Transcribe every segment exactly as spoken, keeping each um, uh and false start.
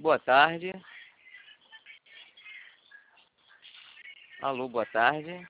boa tarde. Alô, boa tarde.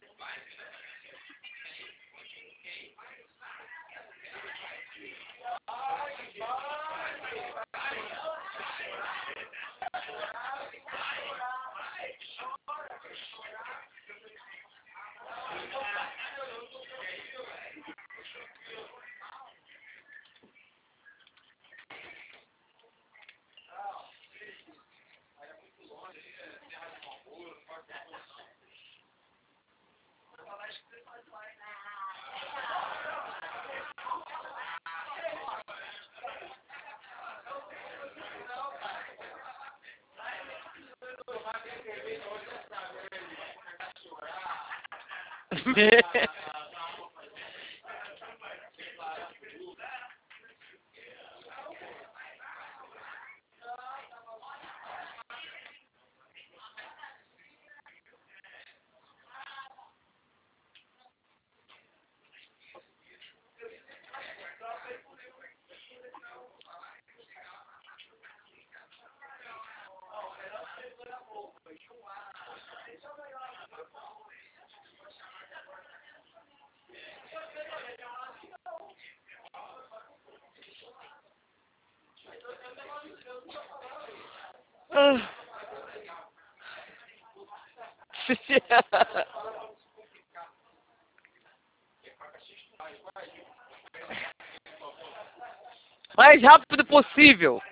Mais rápido possível.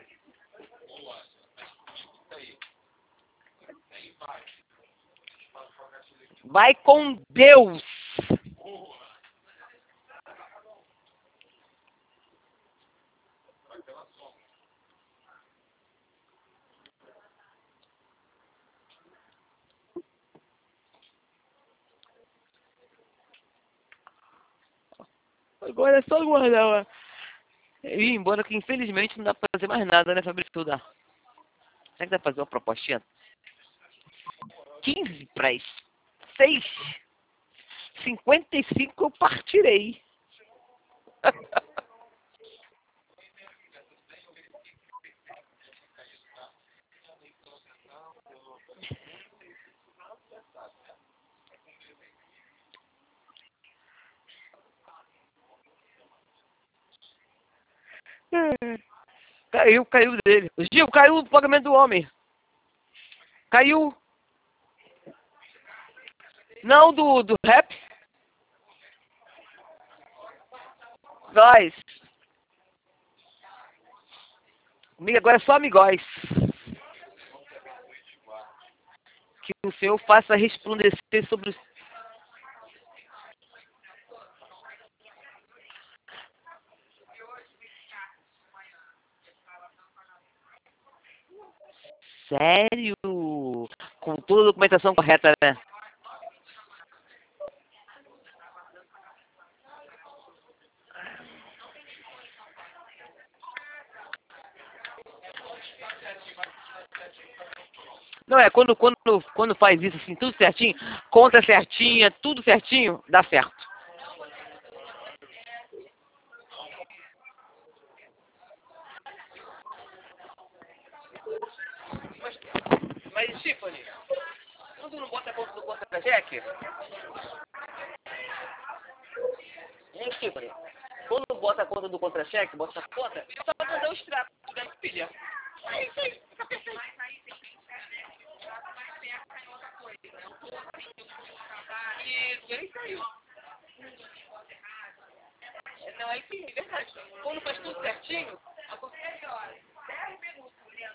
Vai com Deus. Agora é só guardar. E embora que infelizmente não dá pra fazer mais nada, né, Fabrício? Dá. Será que dá pra fazer uma propostinha? quinze para as seis. cinquenta e cinco eu partirei. Caiu, caiu dele. Gil, caiu o pagamento do homem. Caiu. Não, do, do rap. Nós. Comigo agora é só amigóis. Que o Senhor faça resplandecer sobre os... Sério? Com toda a documentação correta, né? Não, é quando, quando, quando faz isso assim, tudo certinho, conta certinha, tudo certinho, dá certo. Mas, mas Tiffany, quando não bota a conta do contra-cheque? Hein, Tiffany? Quando não bota a conta do contra-cheque, bota a conta, só mandar o extrato da filha. É isso aí, tá perfeito. Isso, é isso aí. Não, é sim, é verdade. Quando faz tudo certinho, acontece horas. dez minutos,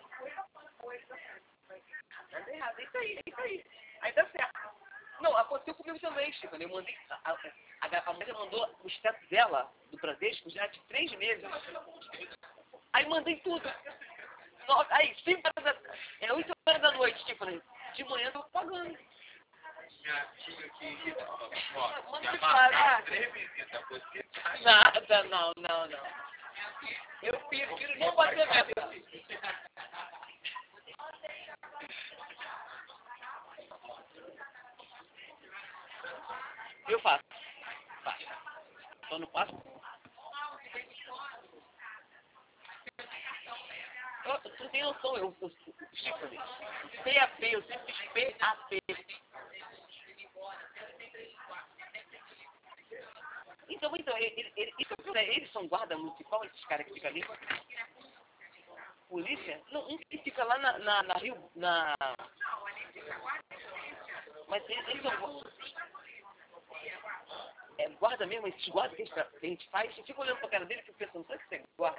nada errado, é isso aí, é isso aí. Aí dá certo. Não, aconteceu comigo também, Chico. Eu mandei. A, a, a, a mulher mandou o extrato dela, do Bradesco, já de três meses. Aí mandei tudo. Nossa, aí, cinco horas da. É oito horas da noite, tipo, né? De manhã eu tô pagando. Já tinha que. Ó, manda me pagar. Três visitas, você tá. Nada, não, não, não. Eu prefiro não bater meta. Eu faço. Faço. Só não faço. Eu, tu não tem noção, eu, eu, Stephanie, P A P, eu sempre fiz P A P. Então, então, ele, ele, isso, né, eles são guarda municipal, esses caras que ficam ali? Polícia? Não, um que fica lá na, na, na Rio, na... Mas eles, eles são... É guarda mesmo, esses guardas que a gente, que a gente faz, eu fico olhando pra cara dele e fico pensando, será que você é guarda?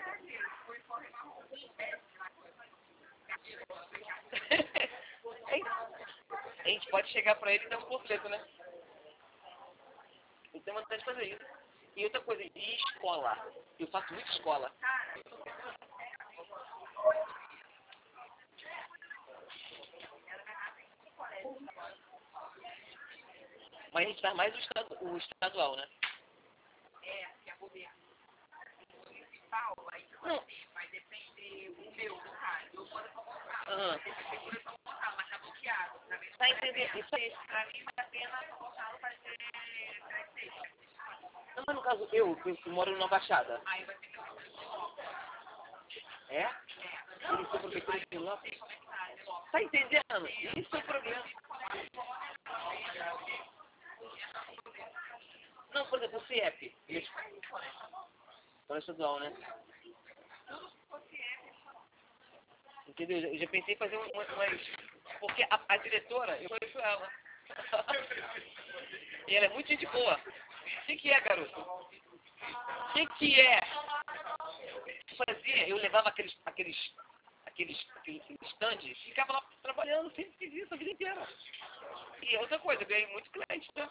A gente pode chegar pra ele e dar um panfleto, né? Eu tenho vontade de fazer isso. E outra coisa, e escola. Eu faço muita escola. Mas a gente faz mais o, estadu, o estadual, né? Não. Aham. Tá entendendo? Isso aí. Não, mas no caso, eu, que eu moro na Baixada. É? Ele foi prefeitura de lá. Tá entendendo? Isso é o problema. Não, por exemplo, o C I E P. Escola estadual, né? Entendeu? Eu já pensei em fazer uma, umas... Porque a, a diretora, eu conheço ela. E ela é muito gente boa. O que que é, garoto? O que que é? Fazia, eu levava aqueles, aqueles, aqueles, aqueles stands, ficava lá trabalhando, sempre fiz isso a vida inteira. E outra coisa, eu ganhei muito cliente, tá?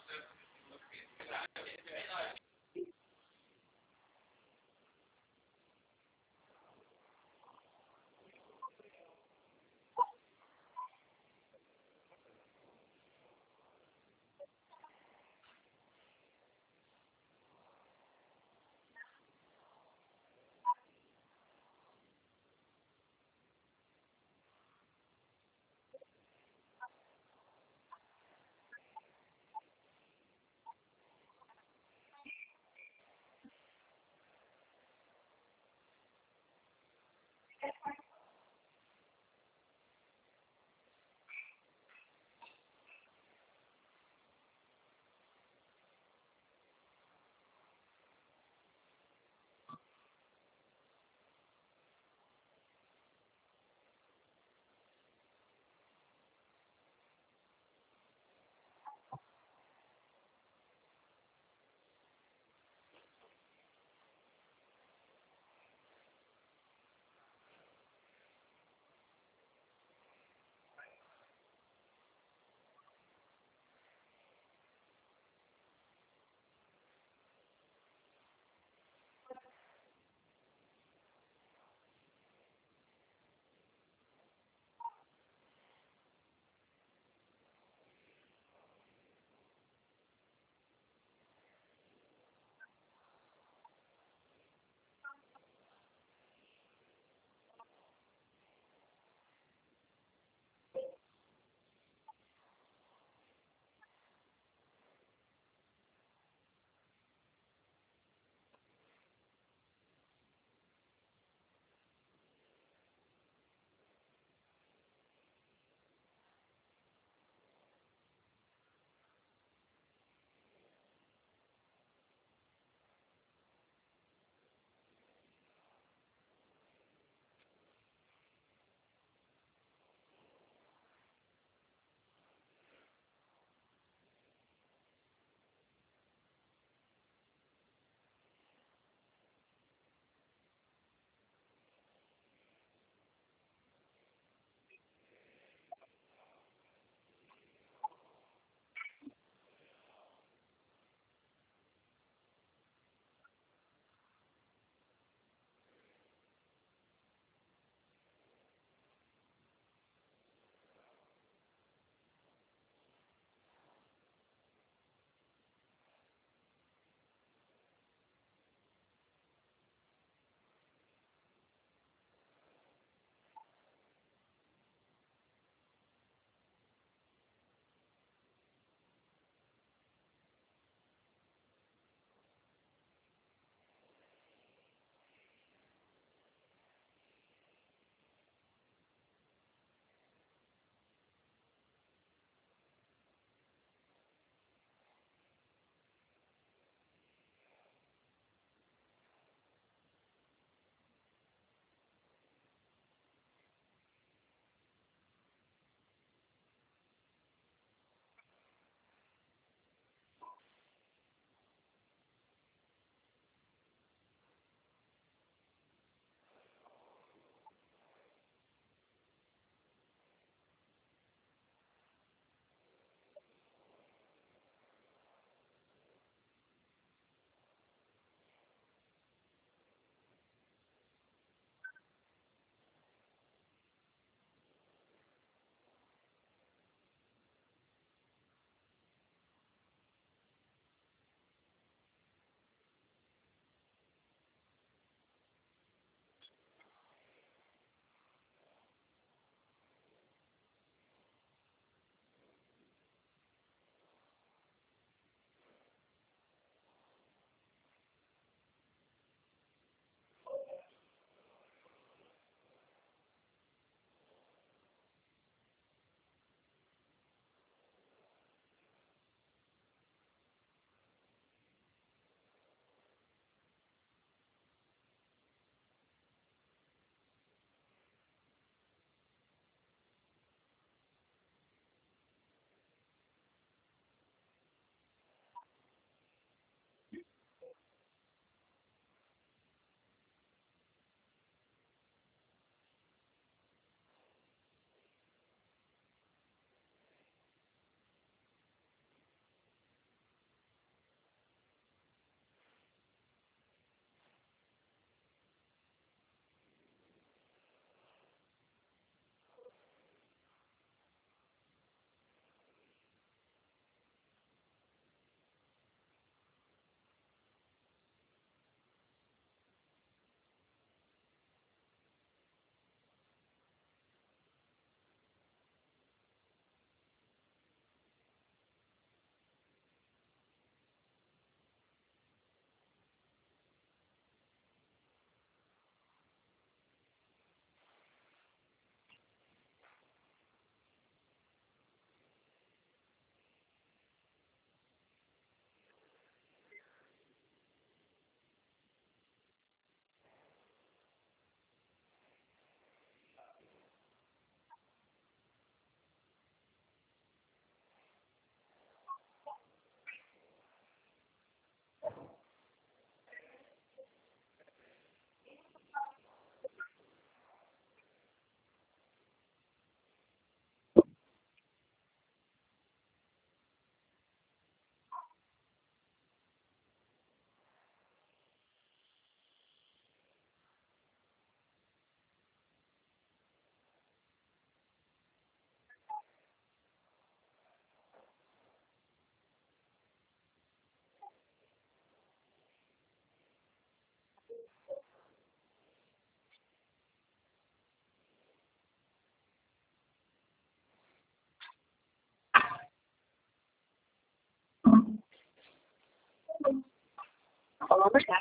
falando já.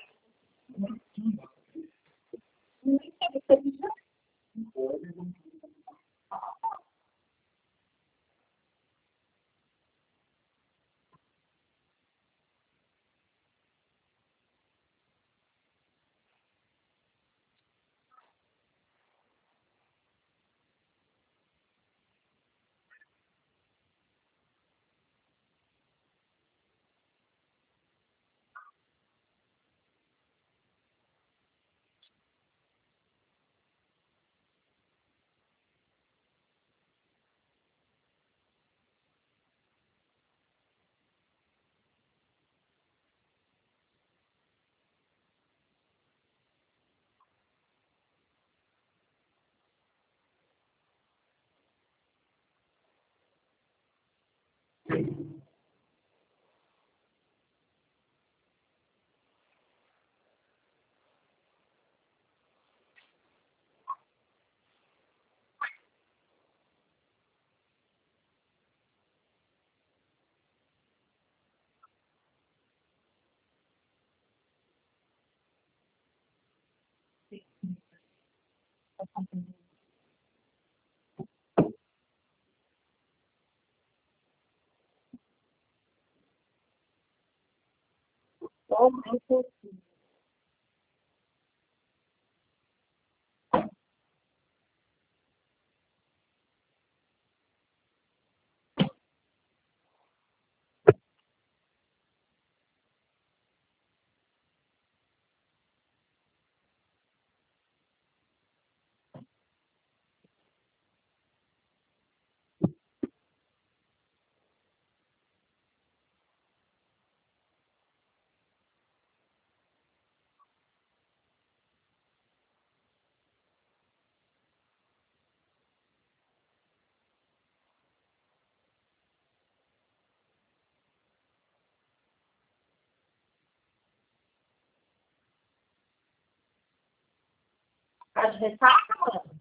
Muito Tá de ressaca, mano?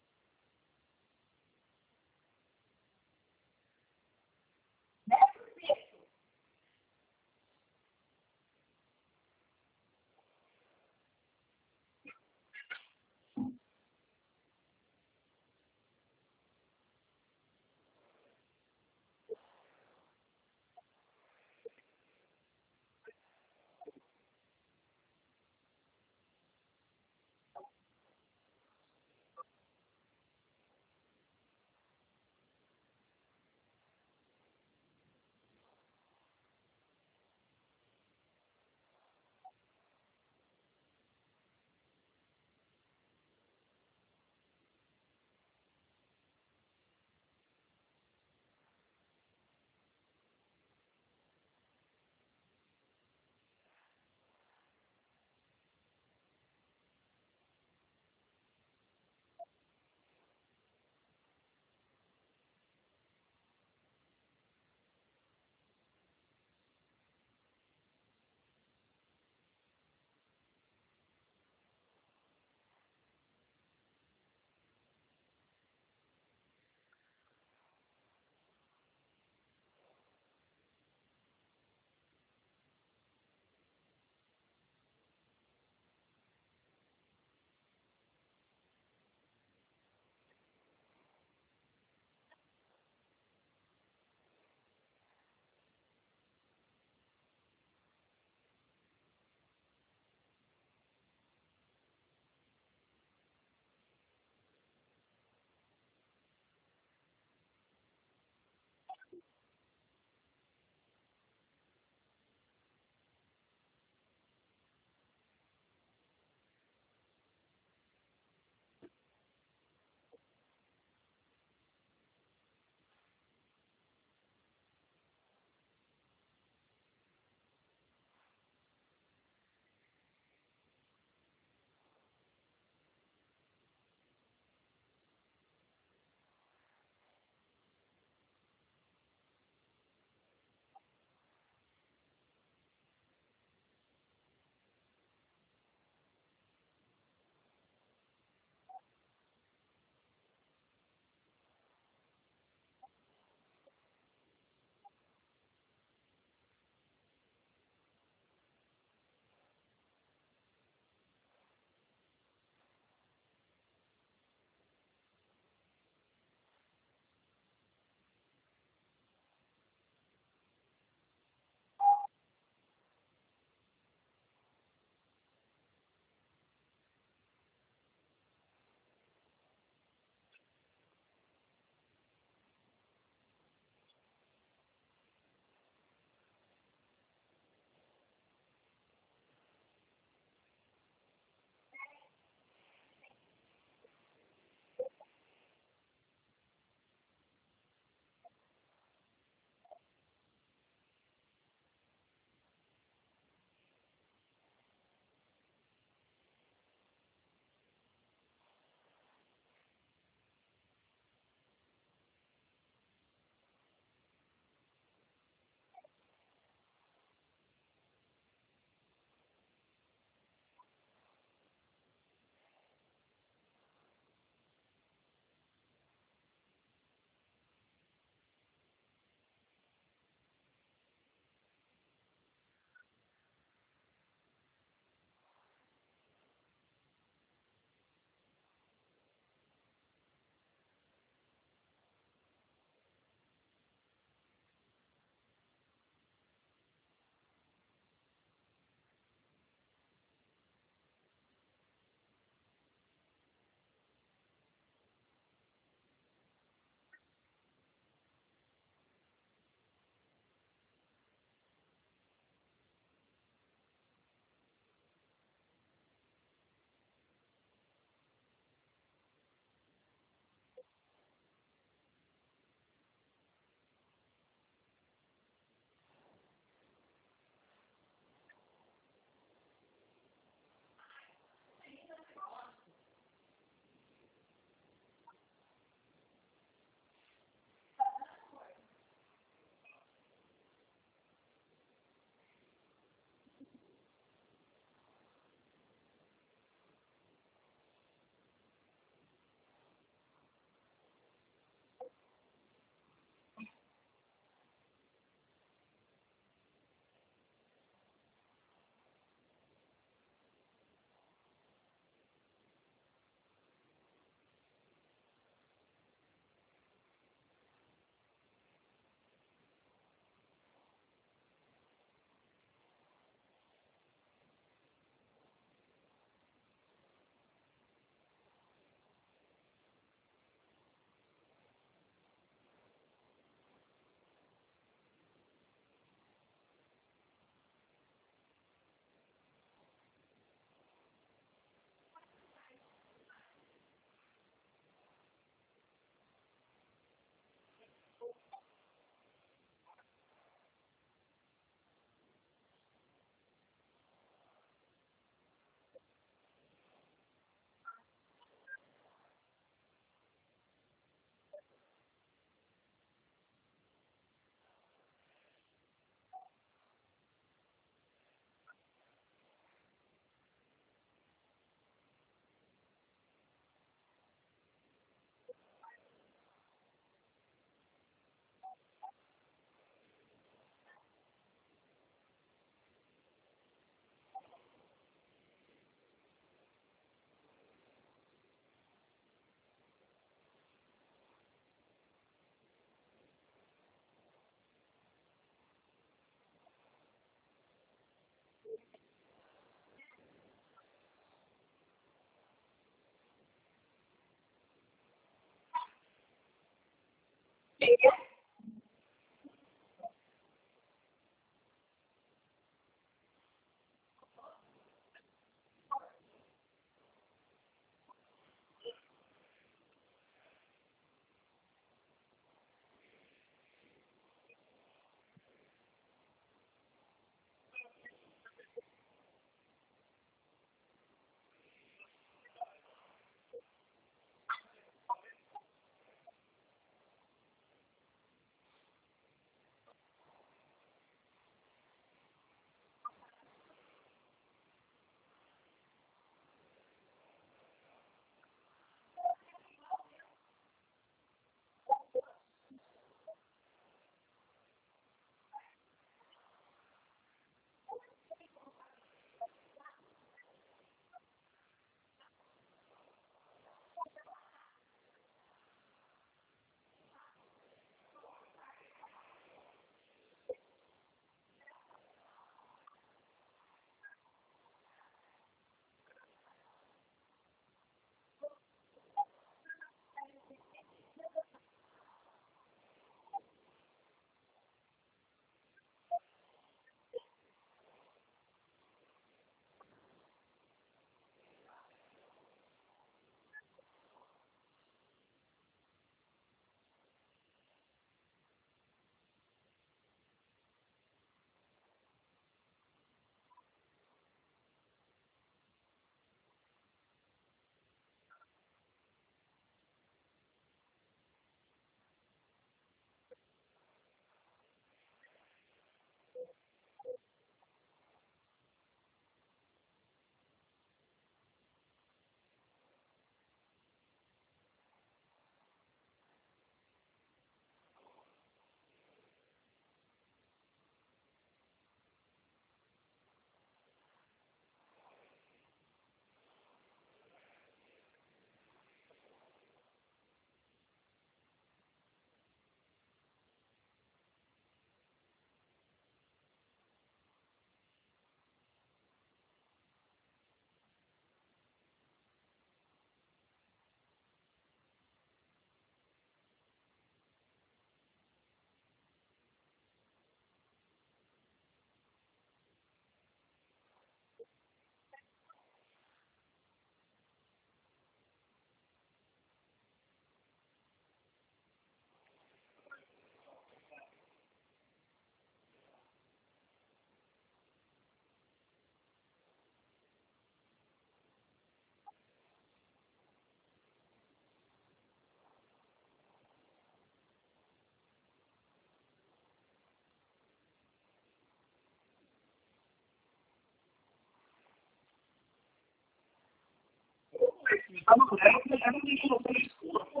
A mulher, ela não deixa você escura, pô.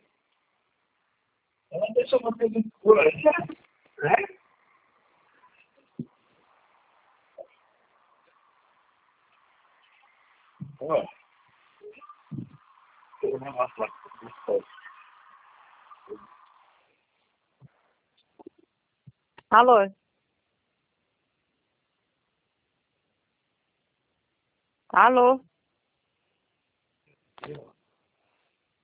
Ela deixa você escura, né? Ó. Eu não gosto lá. Alô? Alô?